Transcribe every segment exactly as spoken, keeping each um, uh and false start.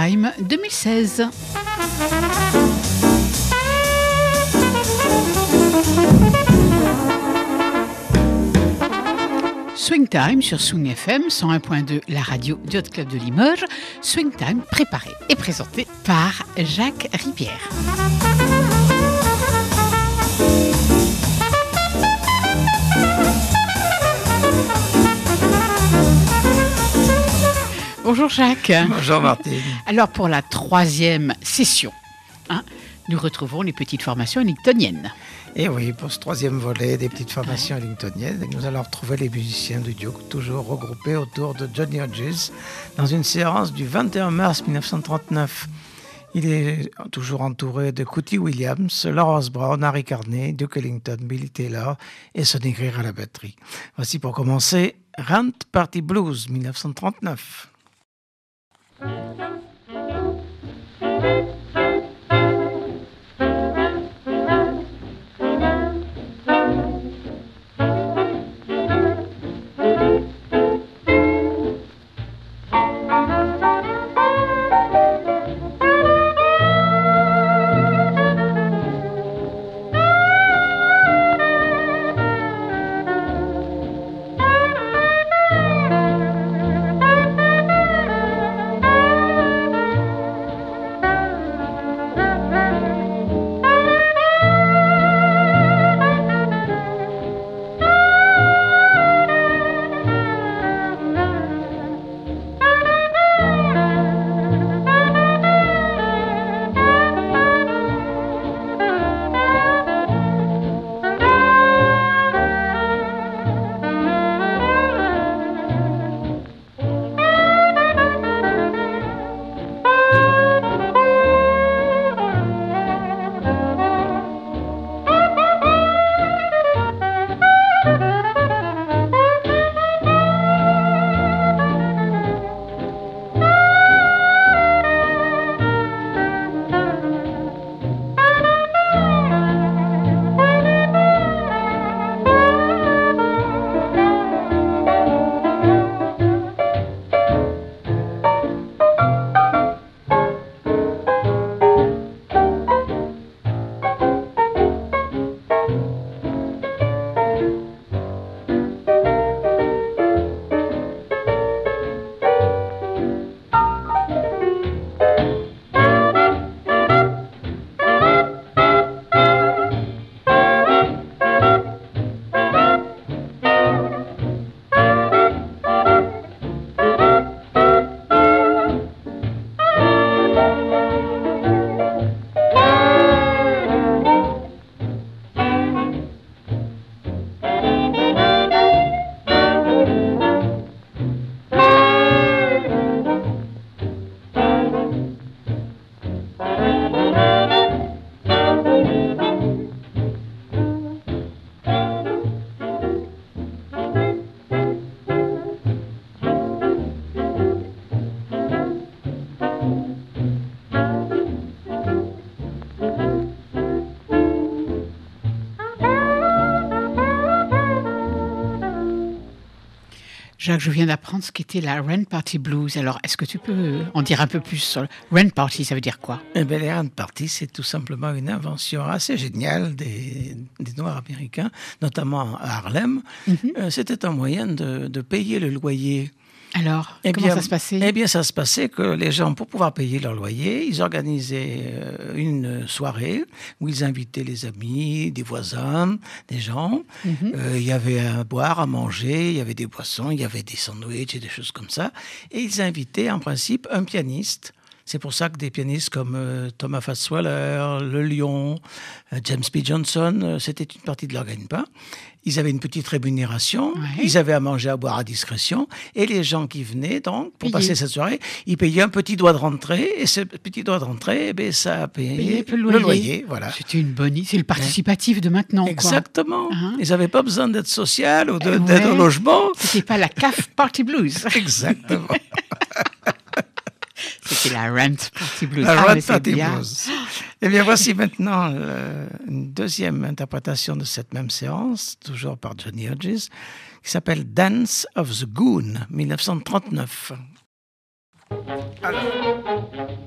Time deux mille seize. Swing Time sur Swing F M cent un point deux, la radio du Hot Club de Limoges. Swing Time préparé et présenté par Jacques Rivière. Bonjour Jacques. Bonjour Martine. Alors pour la troisième session, hein, nous retrouvons les petites formations ellingtoniennes. Et oui, pour ce troisième volet des petites formations ellingtoniennes, nous allons retrouver les musiciens du Duke, toujours regroupés autour de Johnny Hodges, dans une séance du vingt et un mars mille neuf cent trente-neuf. Il est toujours entouré de Cootie Williams, Lawrence Brown, Harry Carney, Duke Ellington, Billy Taylor et Sonny Greer à la batterie. Voici pour commencer Rent Party Blues mille neuf cent trente-neuf. Jacques, je viens d'apprendre ce qu'était la Rent Party Blues. Alors, est-ce que tu peux en dire un peu plus sur le Rent Party, ça veut dire quoi? Eh bien, les Rent Party, c'est tout simplement une invention assez géniale des, des Noirs américains, notamment à Harlem. Mm-hmm. Euh, c'était un moyen de, de payer le loyer. Alors, eh comment bien, ça se passait? Eh bien, ça se passait que les gens, pour pouvoir payer leur loyer, ils organisaient une soirée où ils invitaient les amis, des voisins, des gens. Mm-hmm. Euh, il y avait à boire, à manger, il y avait des boissons, il y avait des sandwichs et des choses comme ça. Et ils invitaient, en principe, un pianiste. C'est pour ça que des pianistes comme euh, Thomas Fastwaller, Le Lion, euh, James P. Johnson, euh, c'était une partie de leur gagne-pain. Ils avaient une petite rémunération, ouais. Ils avaient à manger, à boire à discrétion, et les gens qui venaient donc pour Payé. passer cette soirée, ils payaient un petit doigt de rentrée, et ce petit doigt de rentrée, eh bien, ça a payé le loyer. Le loyer voilà. C'était une bonne idée, c'est le participatif ouais. de maintenant. Exactement. Quoi. Uh-huh. Ils n'avaient pas besoin d'être social ou de, euh, d'aide ouais. au logement. C'était pas la C A F Party Blues. Exactement. C'était la Rent Party Blues. La ah, Rent Party Blues. Eh bien, voici maintenant euh, une deuxième interprétation de cette même séance, toujours par Johnny Hodges, qui s'appelle Dance of the Goon, dix-neuf cent trente-neuf. Alors.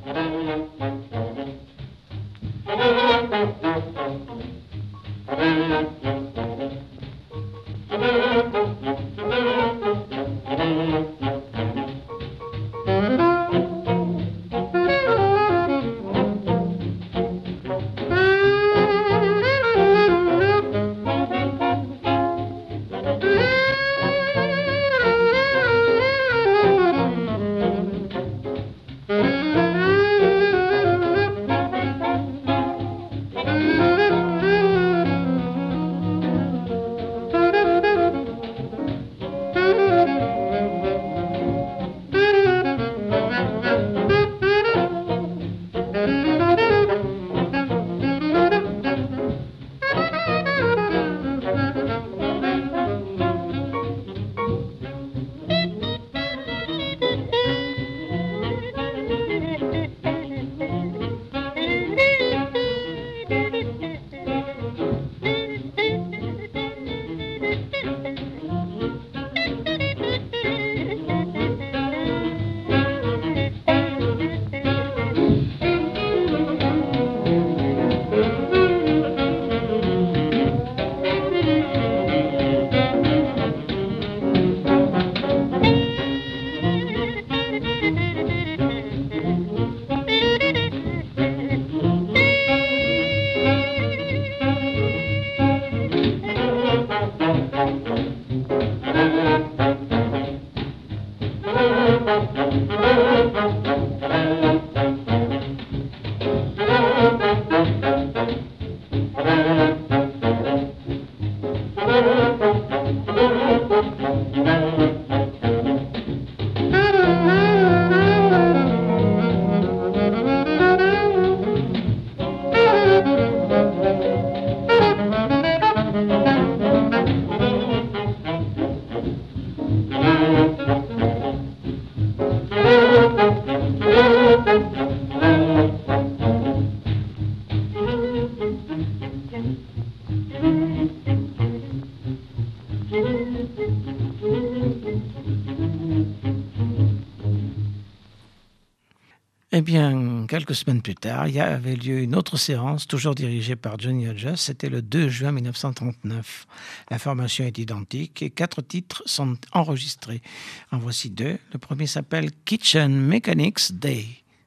Eh bien, quelques semaines plus tard, il y avait lieu une autre séance, toujours dirigée par Johnny Hodges. C'était le deux juin mille neuf cent trente-neuf. La formation est identique et quatre titres sont enregistrés. En voici deux. Le premier s'appelle Kitchen Mechanics Day.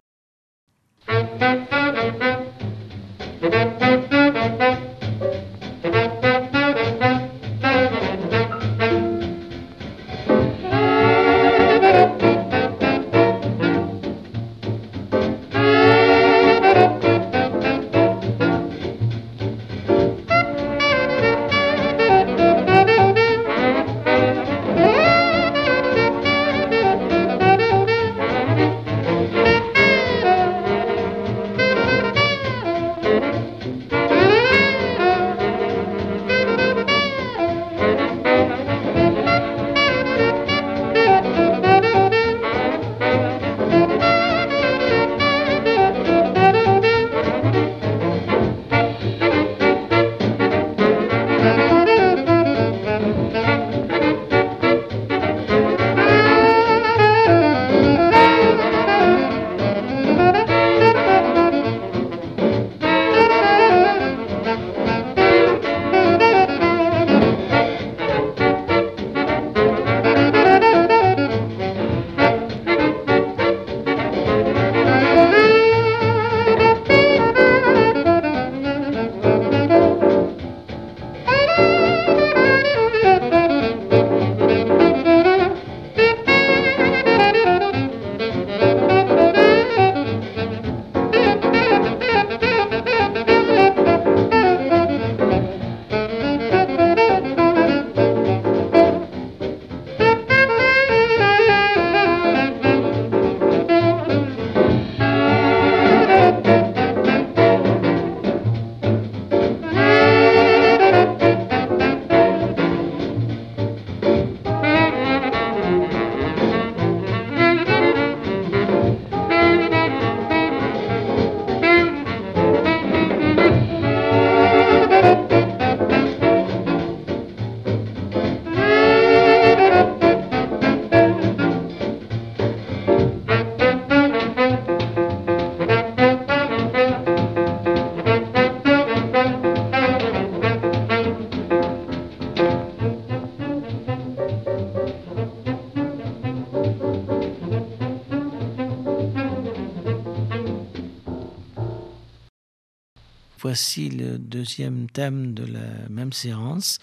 Voici le deuxième thème de la même séance,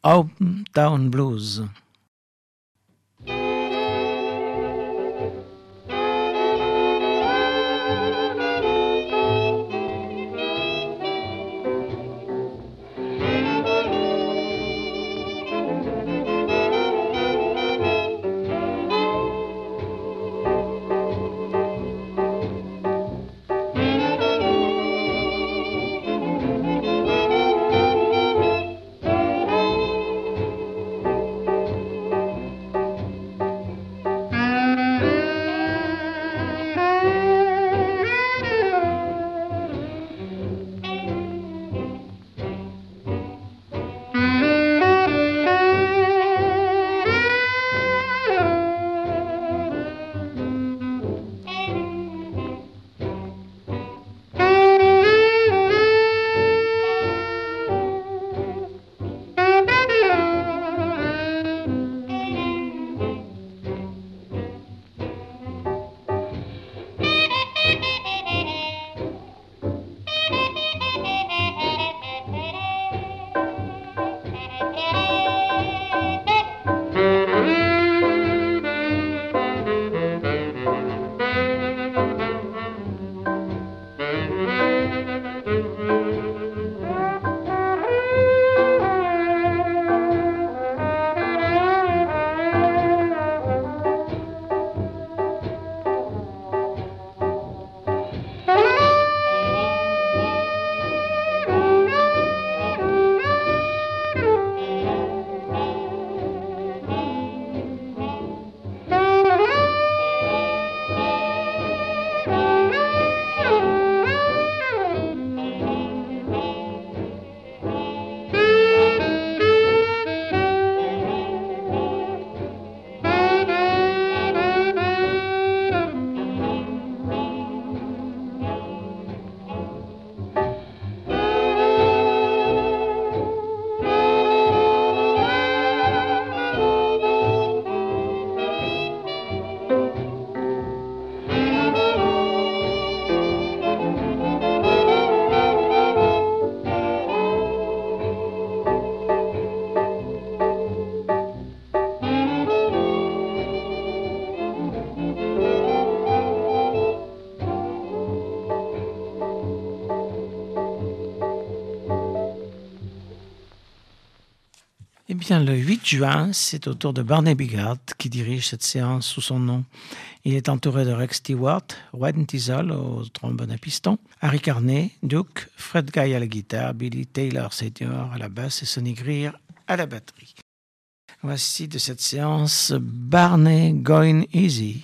Hometown Blues. bien, le huit juin, c'est au tour de Barney Bigard qui dirige cette séance sous son nom. Il est entouré de Rex Stewart, Wayne Teasle au trombone à piston, Harry Carney, Duke, Fred Guy à la guitare, Billy Taylor senior à la basse et Sonny Greer à la batterie. Voici de cette séance Barney Going Easy.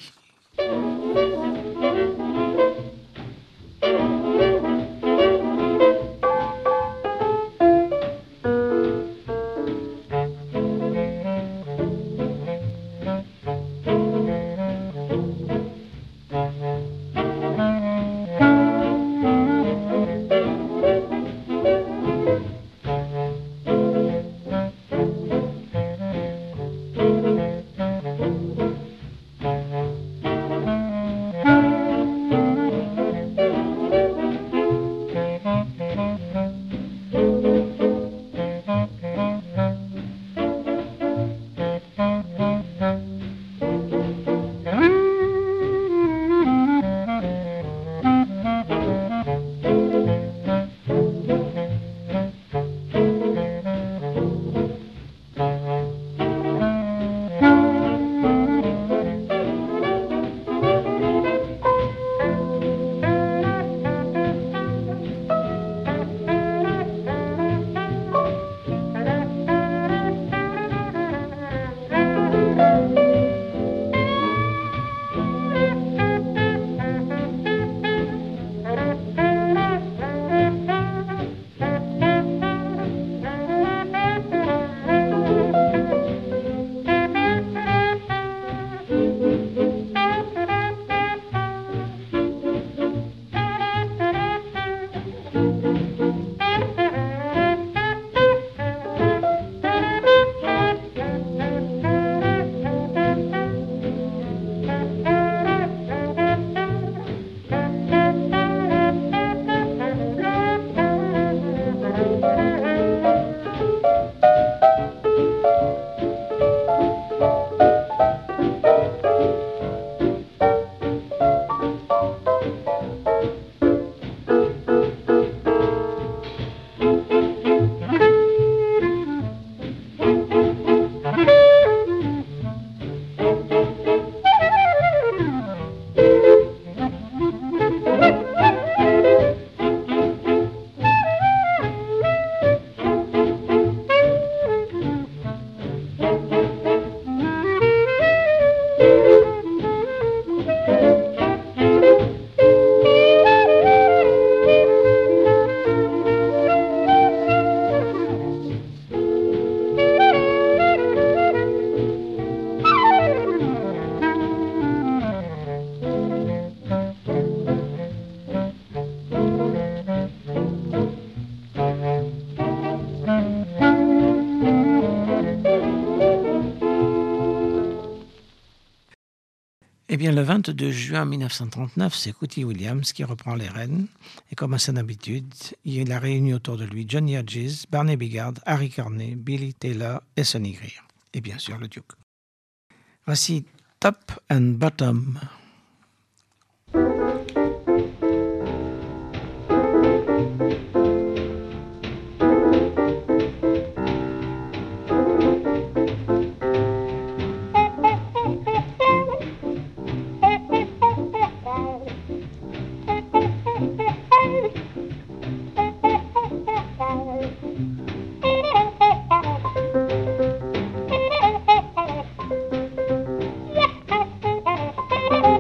Eh bien, le vingt-deux juin mille neuf cent trente-neuf, c'est Cootie Williams qui reprend les rênes. Et comme à son habitude, il a réuni autour de lui Johnny Hodges, Barney Bigard, Harry Carney, Billy Taylor et Sonny Greer. Et bien sûr, le Duke. Voici Top and Bottom. Thank you.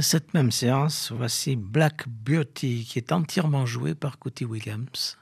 cette même séance, voici Black Beauty, qui est entièrement joué par Cootie Williams.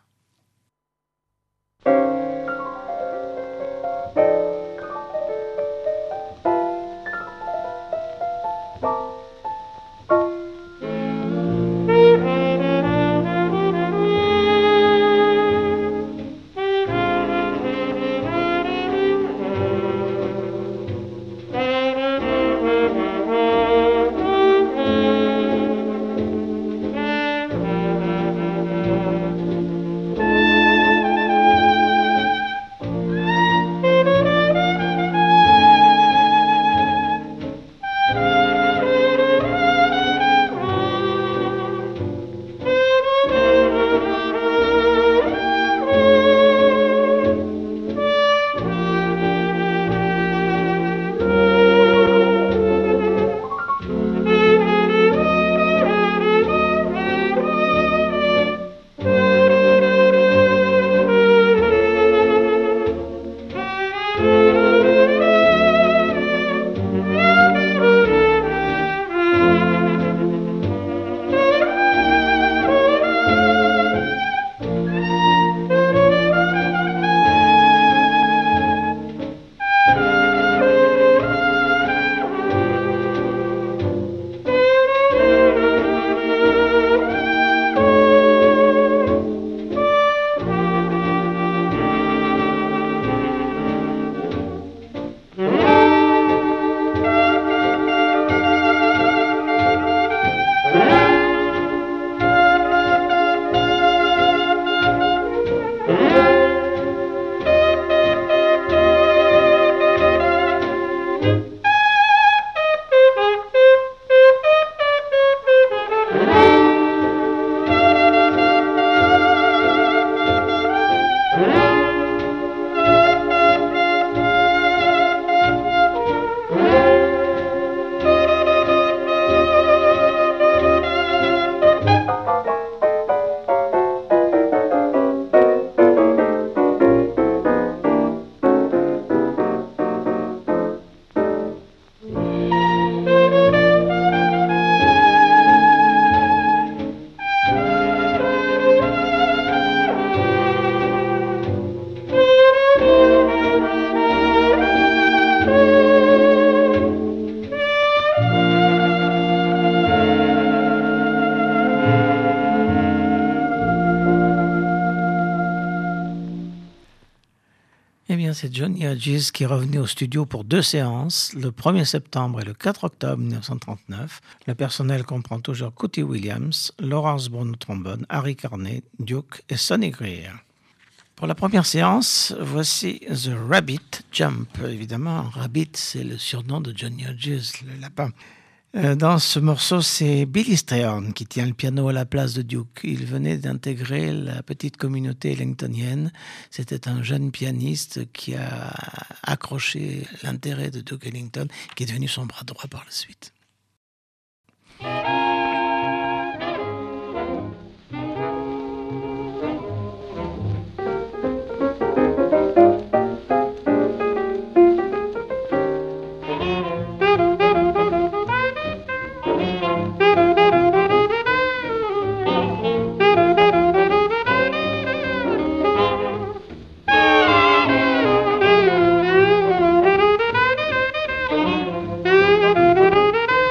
C'est Johnny Hodges qui est revenu au studio pour deux séances, le premier septembre et le quatre octobre mille neuf cent trente-neuf. Le personnel comprend toujours Cootie Williams, Laurence Brown au trombone, Harry Carney, Duke et Sonny Greer. Pour la première séance, voici The Rabbit Jump. Évidemment, Rabbit, c'est le surnom de Johnny Hodges, le lapin. Dans ce morceau, c'est Billy Strayhorn qui tient le piano à la place de Duke. Il venait d'intégrer la petite communauté ellingtonienne. C'était un jeune pianiste qui a accroché l'intérêt de Duke Ellington, qui est devenu son bras droit par la suite. Thank you.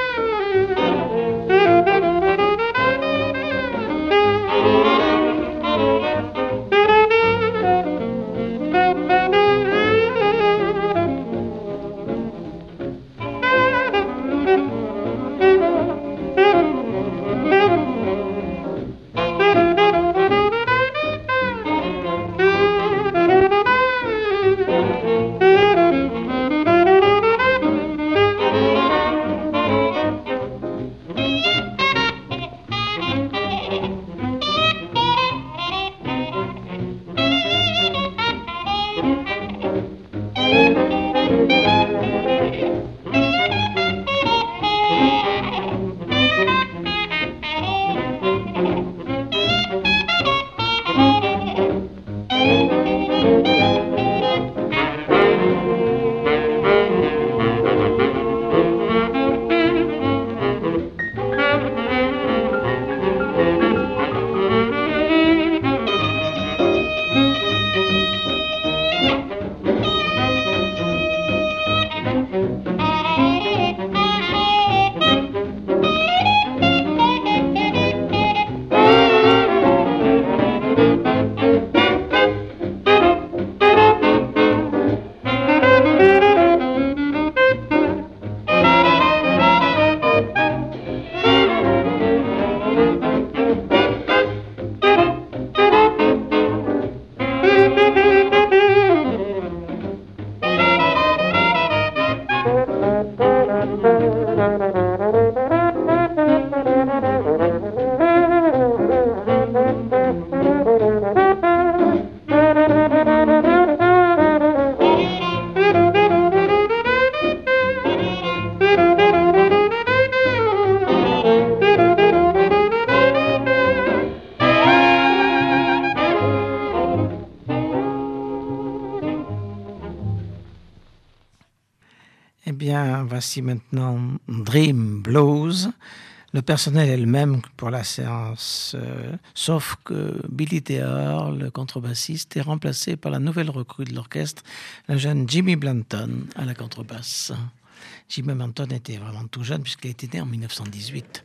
Voici maintenant Dream Blues. Le personnel est le même pour la séance, euh, sauf que Billy Theor, le contrebassiste, est remplacé par la nouvelle recrue de l'orchestre, le jeune Jimmy Blanton, à la contrebasse. Jimmy Blanton était vraiment tout jeune puisqu'il était né en dix-neuf cent dix-huit.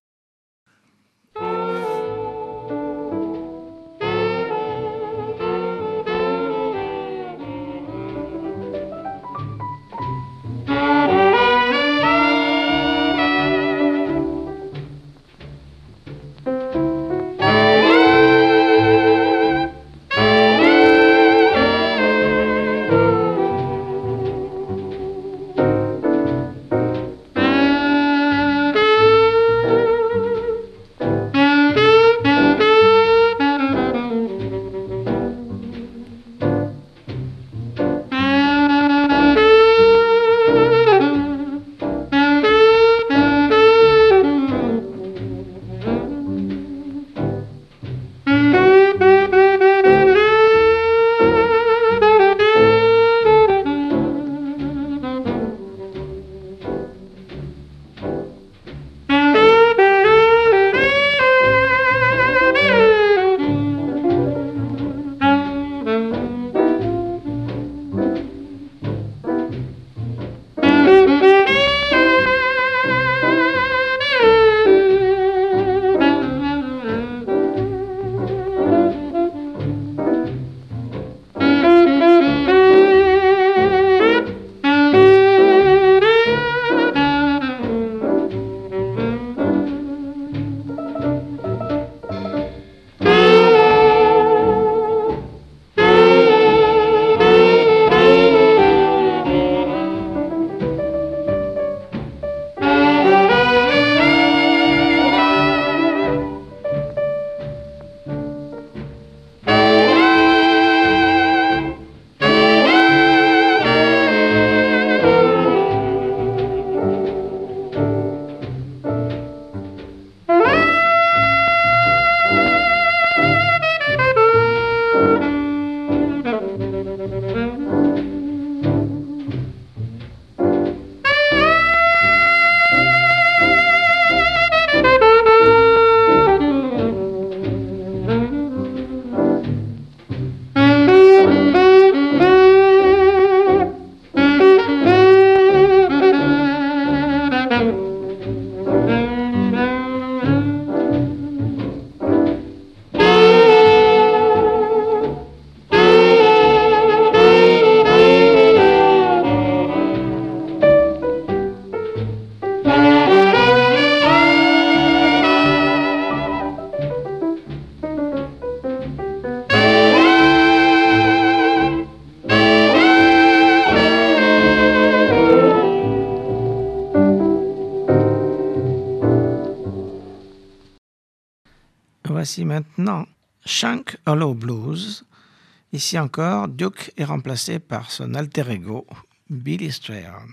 Voici maintenant Shank Hollow Blues. Ici encore, Duke est remplacé par son alter ego, Billy Strayhorn.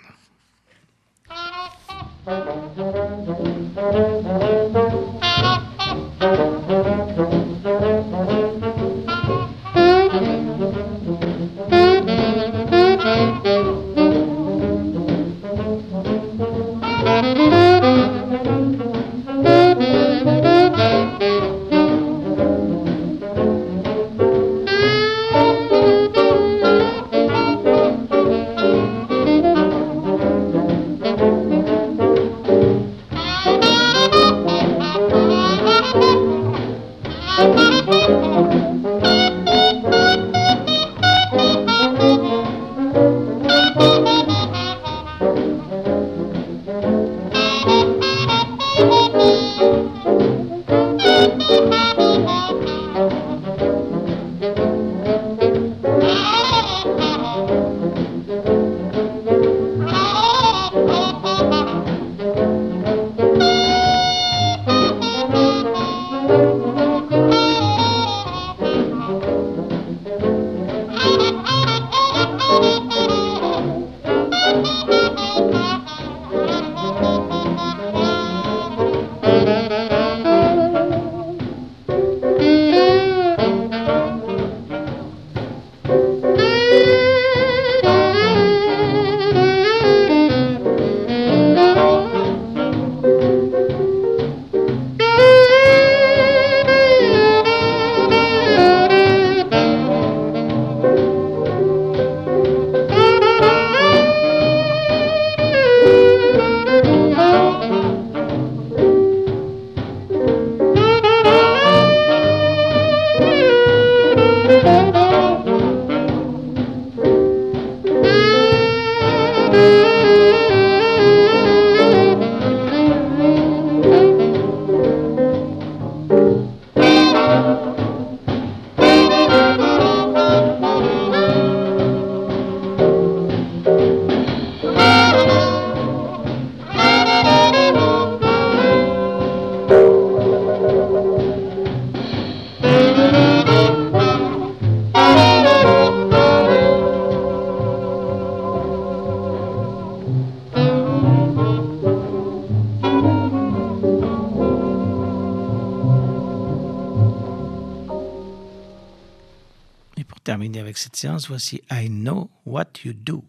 Terminer avec cette séance, voici I Know What You Do.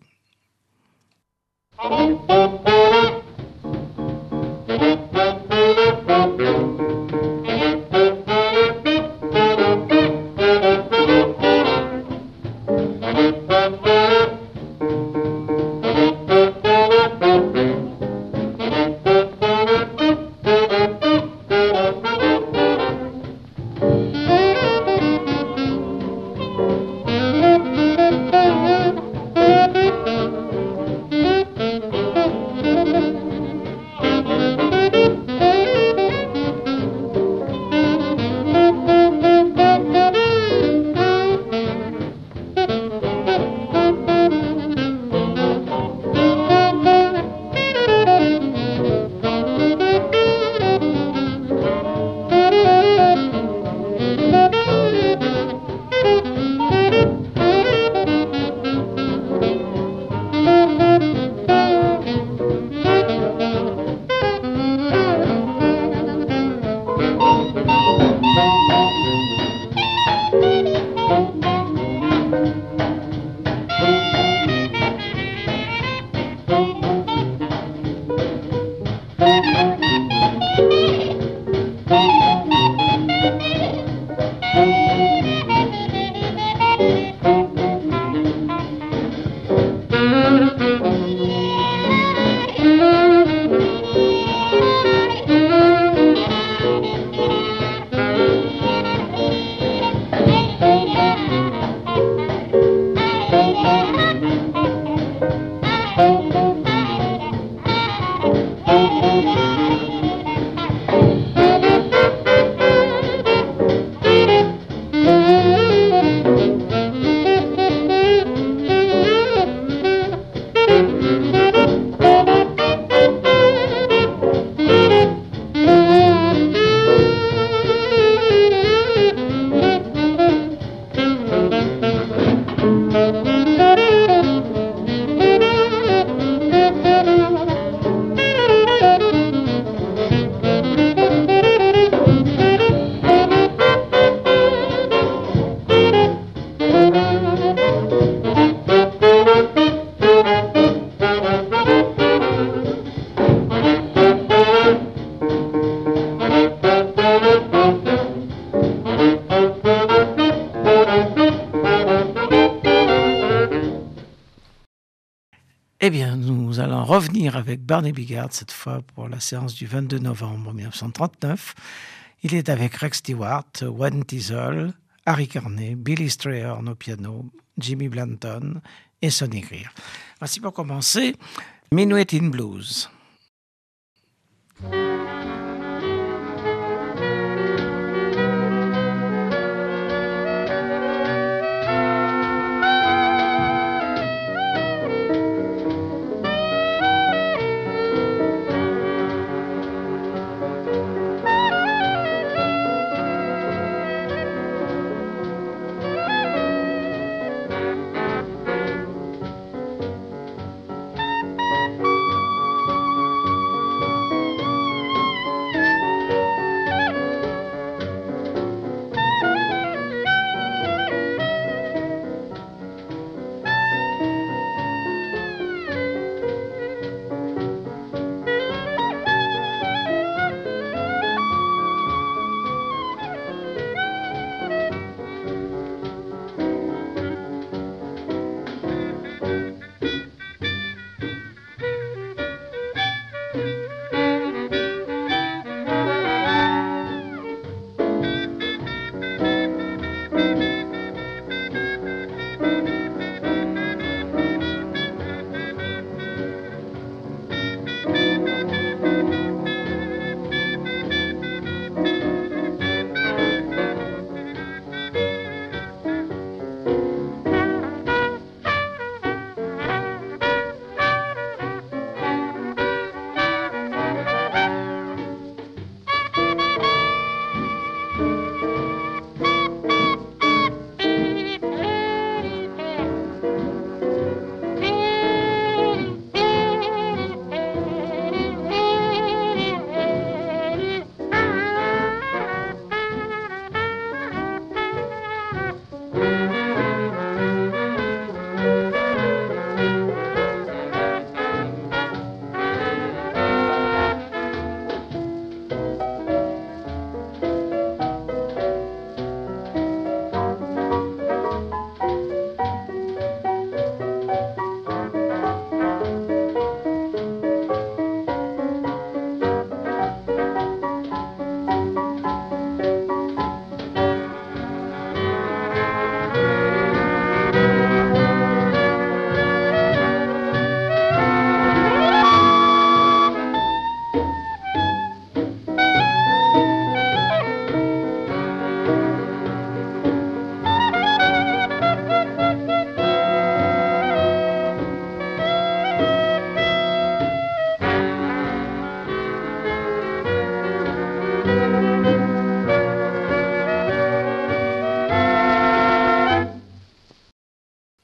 Eh bien, nous allons revenir avec Barney Bigard, cette fois pour la séance du vingt-deux novembre mille neuf cent trente-neuf. Il est avec Rex Stewart, Wayne Teasle, Harry Carney, Billy Strayhorn au piano, Jimmy Blanton et Sonny Greer. Voici pour commencer Minuet in Blues.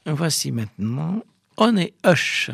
Voici maintenant On est Hush.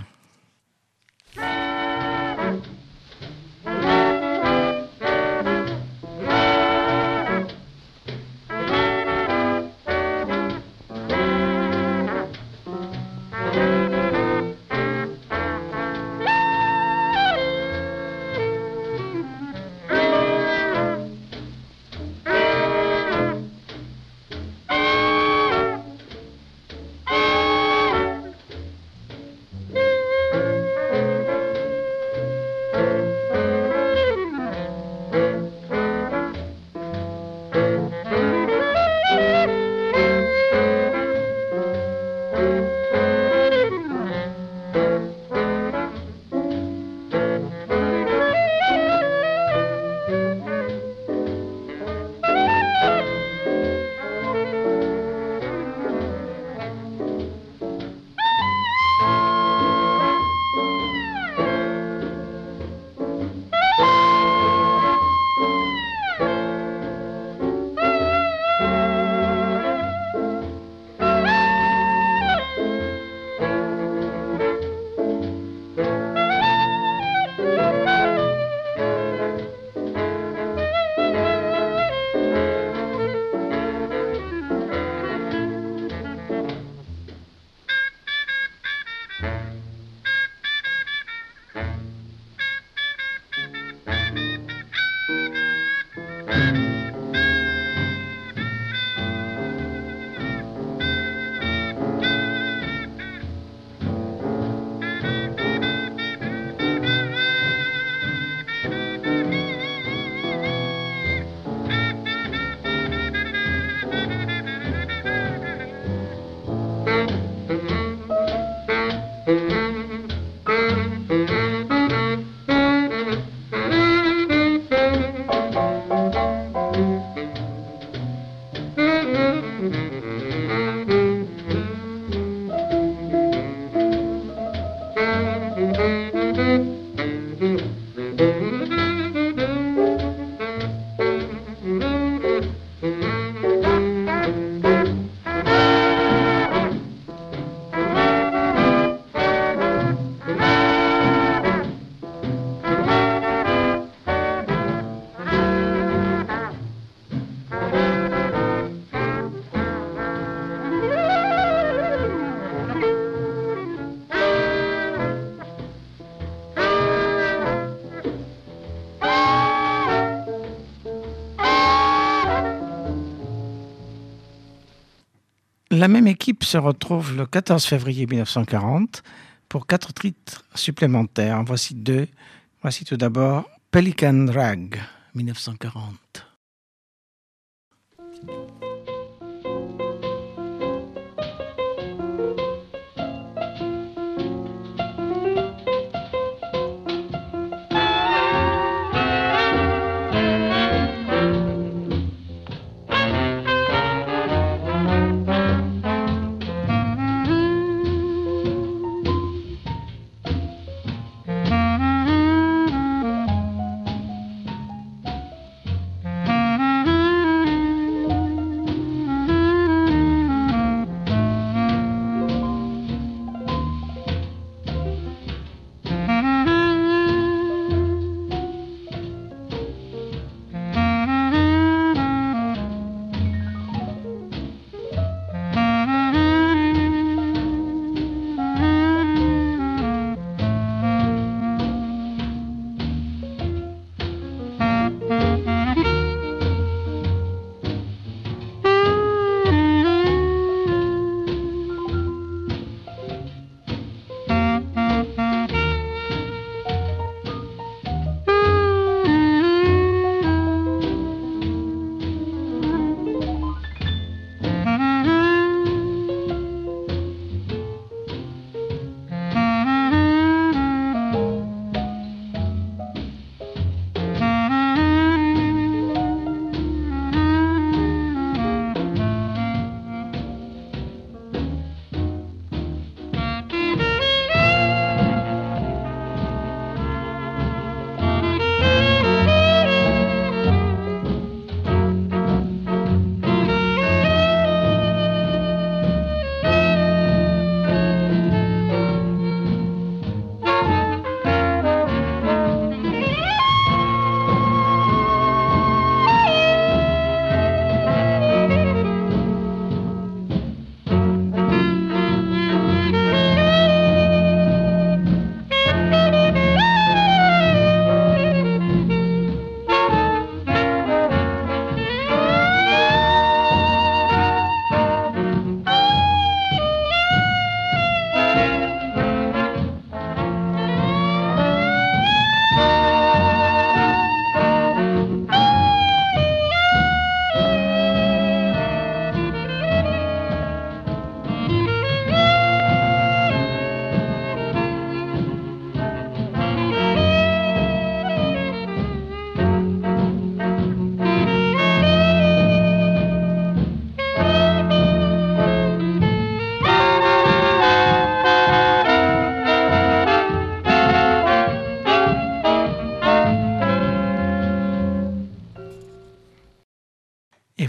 La même équipe se retrouve le quatorze février mille neuf cent quarante pour quatre titres supplémentaires. Voici deux. Voici tout d'abord Pelican Rag, mille neuf cent quarante.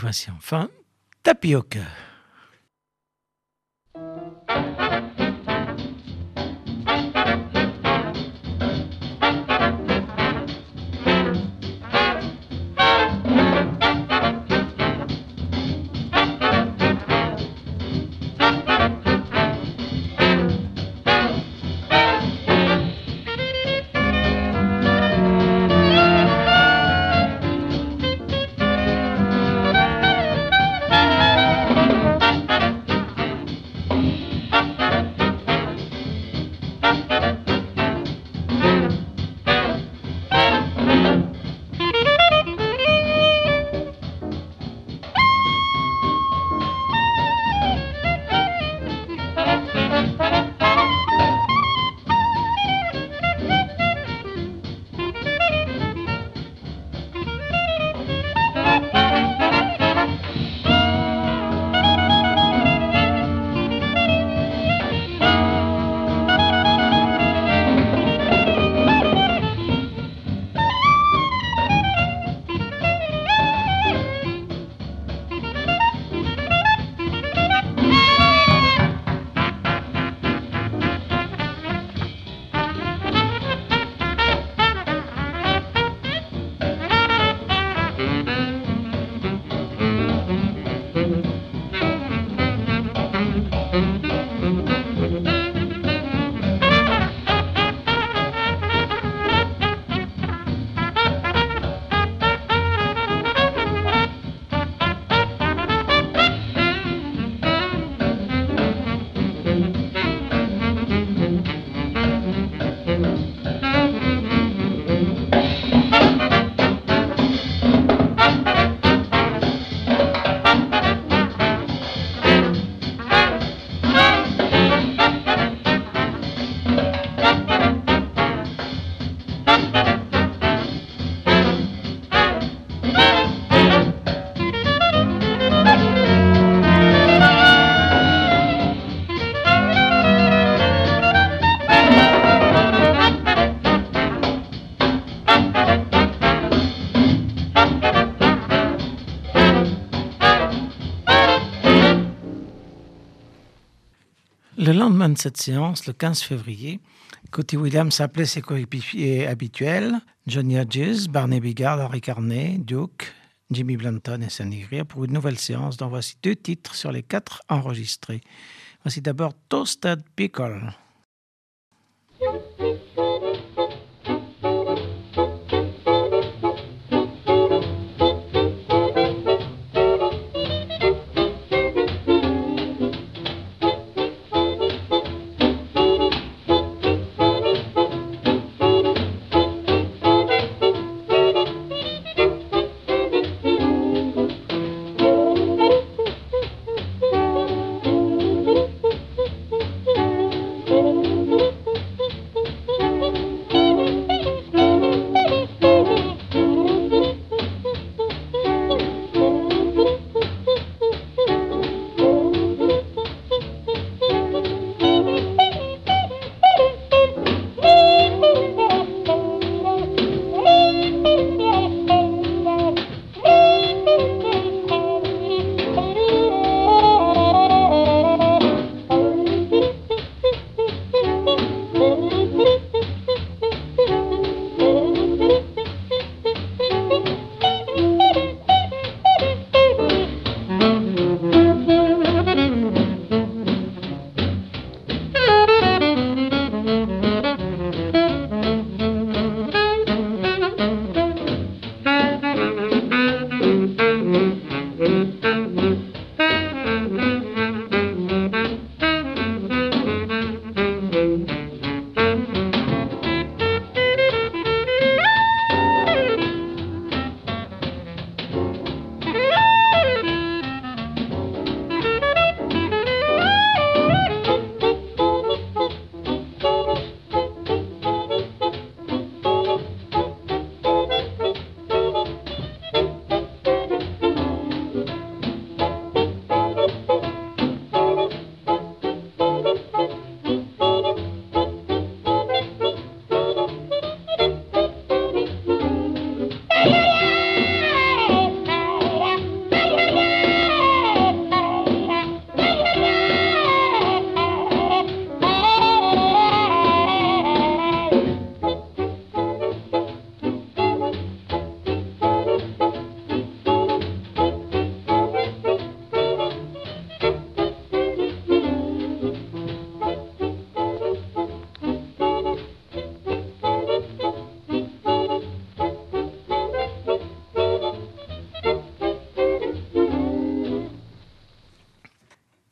voici enfin Tapioca. Le lendemain de cette séance, le quinze février, Cootie Williams appelait ses coéquipiers habituels, Johnny Hodges, Barney Bigard, Harry Carney, Duke, Jimmy Blanton et Sandy Greer pour une nouvelle séance dont voici deux titres sur les quatre enregistrés. Voici d'abord Toasted Pickle. Thank you.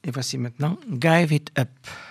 Et voici maintenant Give It Up.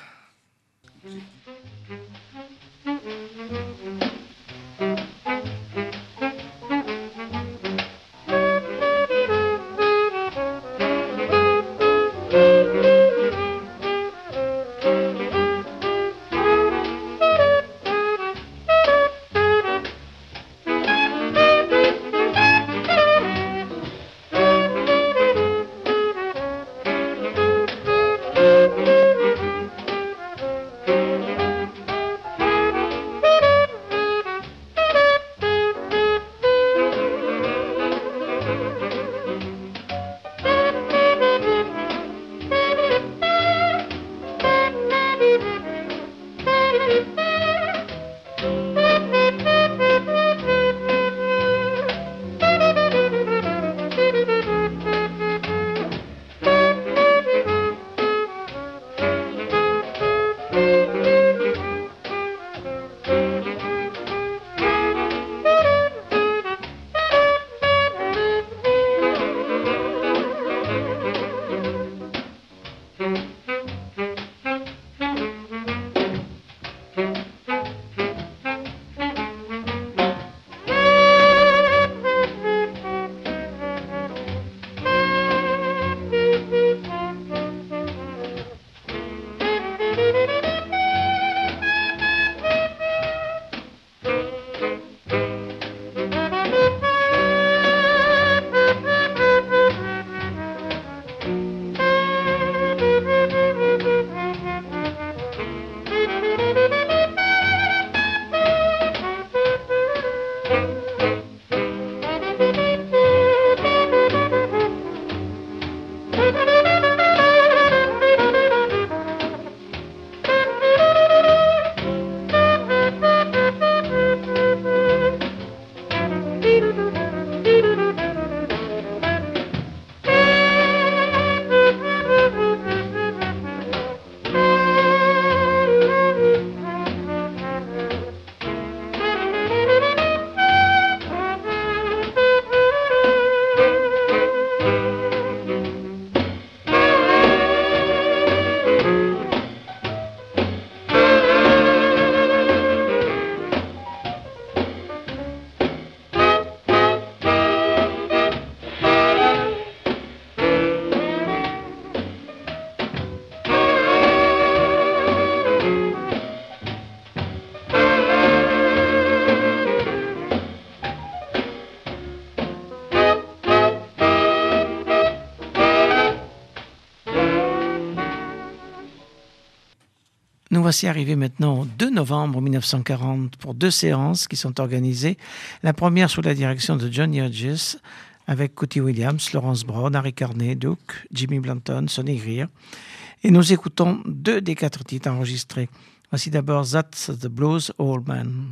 Nous voici arrivés maintenant au deux novembre mille neuf cent quarante pour deux séances qui sont organisées. La première sous la direction de Johnny Hodges avec Cootie Williams, Lawrence Brown, Harry Carney, Duke, Jimmy Blanton, Sonny Greer. Et nous écoutons deux des quatre titres enregistrés. Voici d'abord That's the Blues Old Man.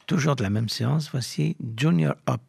toujours de la même séance, voici Junior Hop.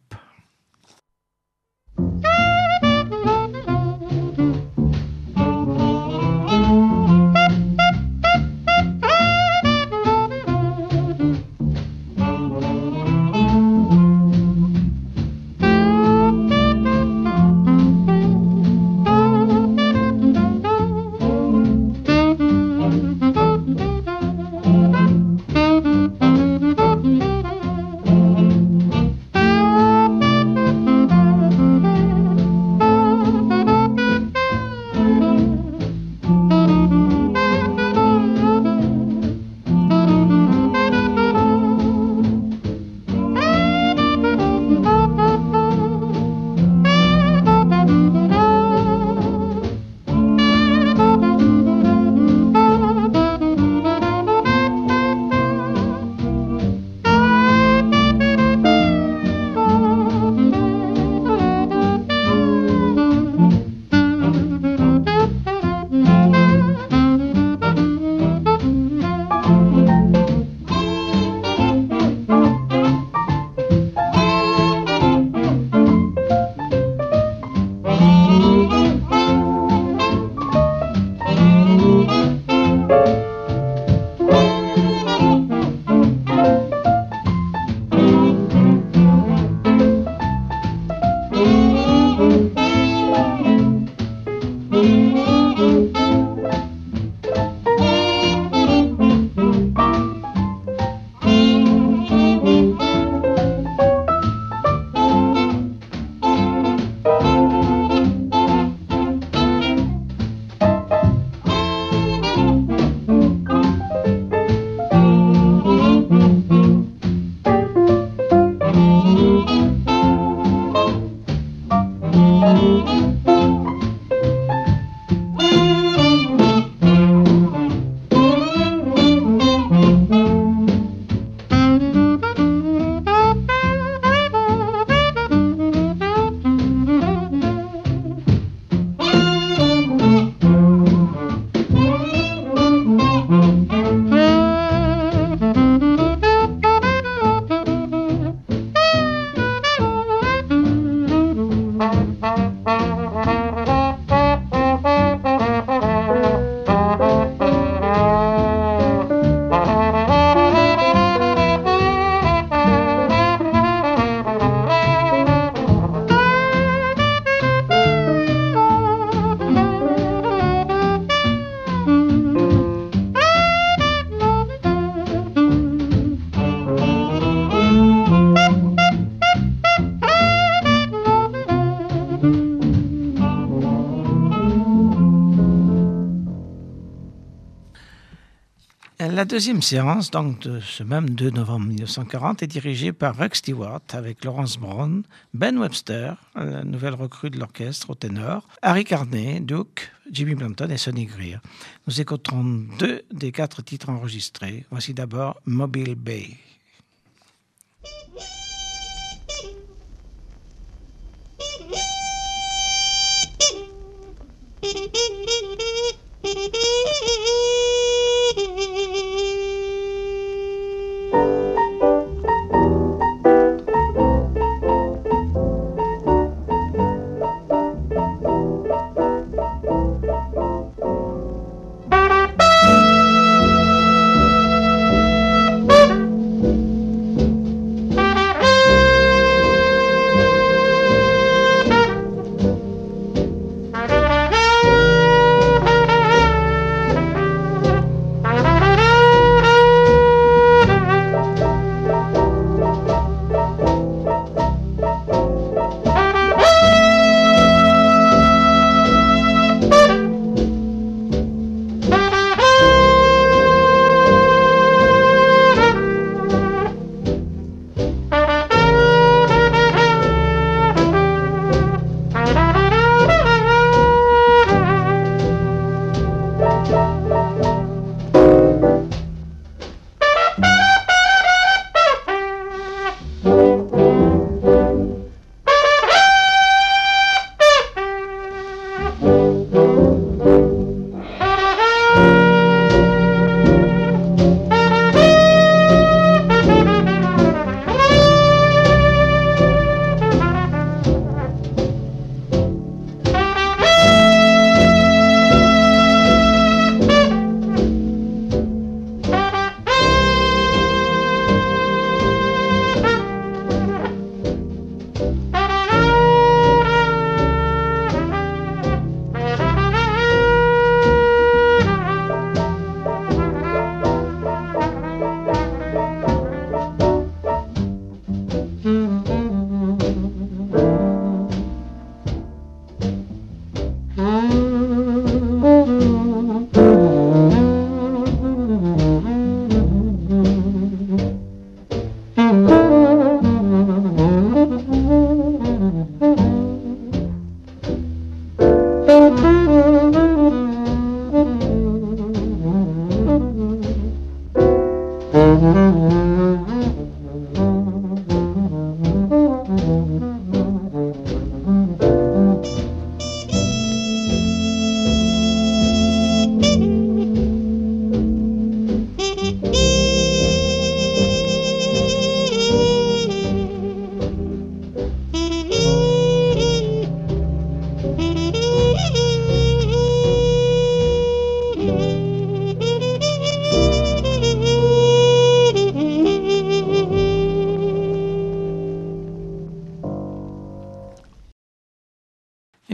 La deuxième séance, donc de ce même deux novembre mille neuf cent quarante, est dirigée par Rex Stewart avec Lawrence Brown, Ben Webster, la nouvelle recrue de l'orchestre au ténor, Harry Carney, Duke, Jimmy Blanton et Sonny Greer. Nous écouterons deux des quatre titres enregistrés. Voici d'abord Mobile Bay.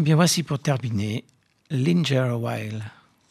bien, voici pour terminer, Linger a While.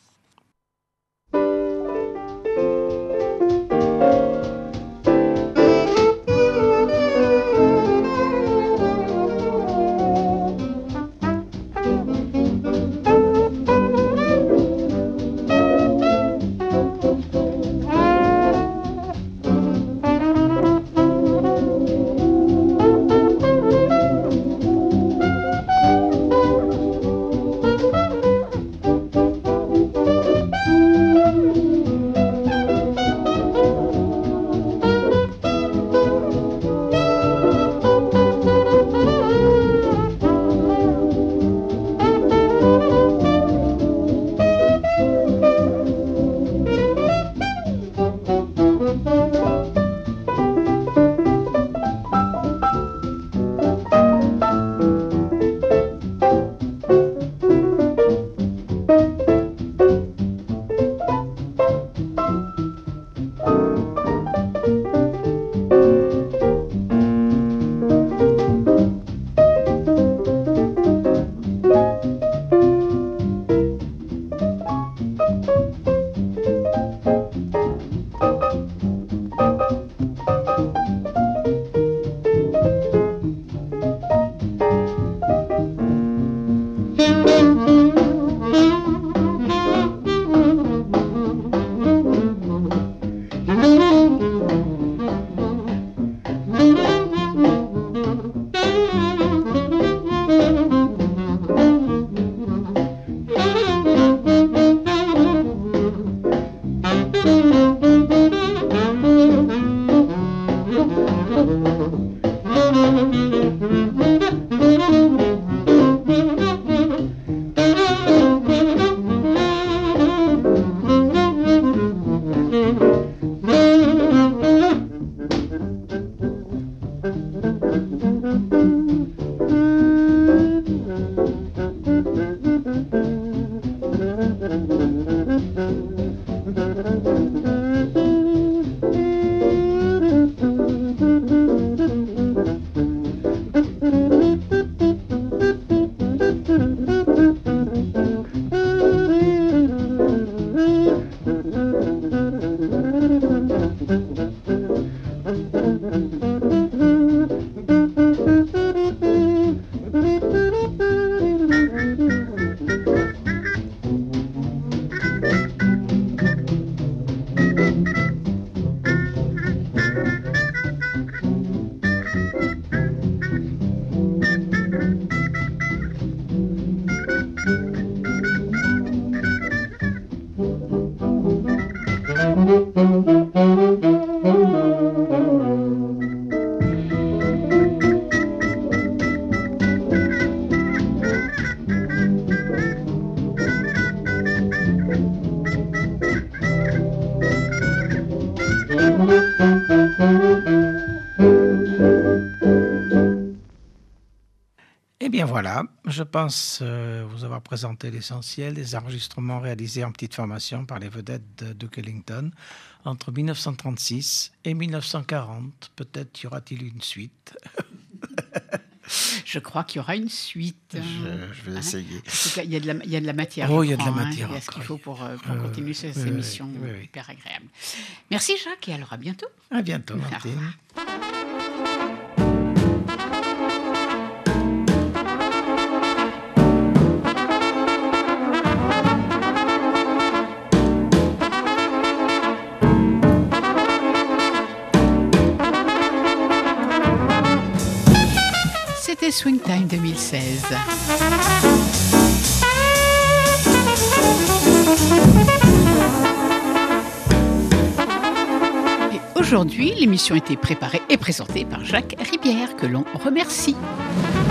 Eh bien voilà, je pense euh, vous avoir présenté l'essentiel des enregistrements réalisés en petite formation par les vedettes de Duke Ellington entre mille neuf cent trente-six et mille neuf cent quarante. Peut-être y aura-t-il une suite. Je crois qu'il y aura une suite. Je, je vais hein essayer. En tout cas, il y a de la, il y a de la matière. Oh, il y a de la matière. Hein. Il y a ce qu'il faut pour, pour euh, continuer ces oui, émissions oui, oui. hyper agréables. Merci Jacques et alors à bientôt. À bientôt Martine. C'était Swing Time deux mille seize. Et aujourd'hui, l'émission a été préparée et présentée par Jacques Ribière, que l'on remercie.